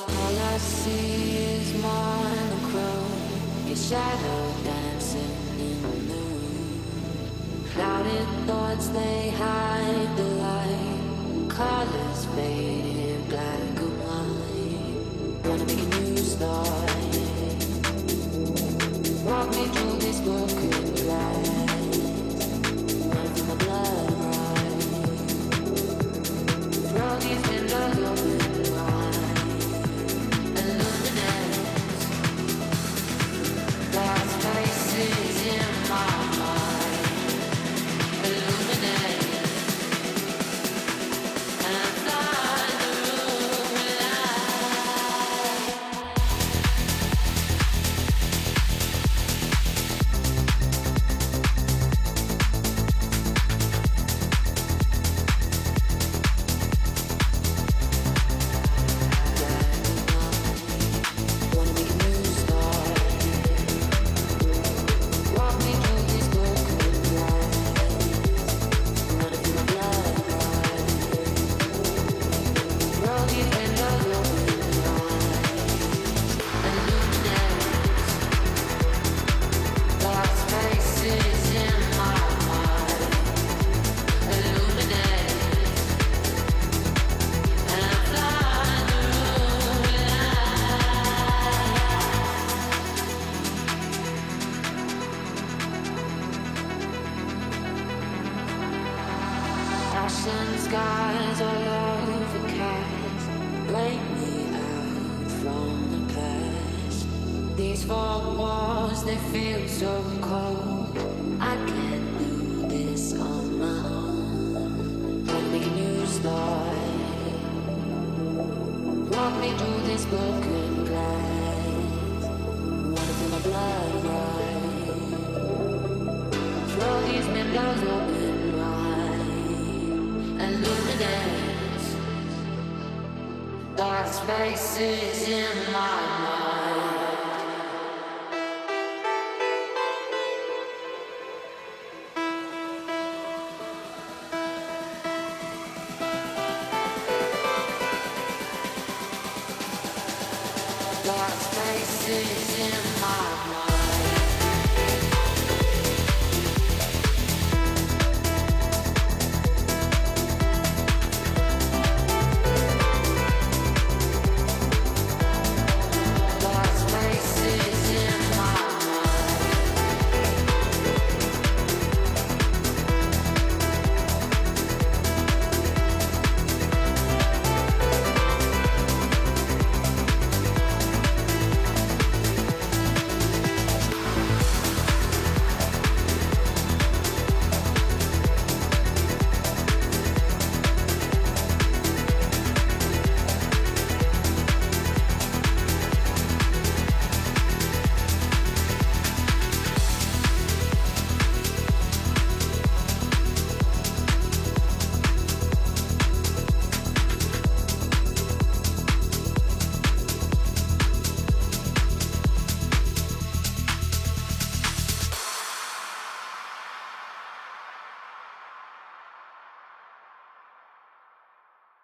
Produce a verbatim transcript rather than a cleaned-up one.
All I see is monochrome, your shadow dancing in the moon. Clouded thoughts, they hide the light. Colors faded, black and white. Wanna make a new start. Walk me through this broken glass. Wanna feel my blood rise. Throw these windows open wide. Illuminate. Lost faces in my mind. Illuminate. And fly the room alive. Wanna make a new start. Walk me through this broken glass. Wanna feel my blood rise. Throw these windows open wide. Illuminate. Lost faces in my mind. Illuminate. And fly the room alive. Flashing skies all overcast, break me out from the past. These four walls, they feel so cold. I can't do this on my own. Wanna make a new start. Walk me through this broken glass. Wanna feel my blood rise. Throw these windows open wide. Illuminate. Dark spaces in my mind. Dark spaces in my mind.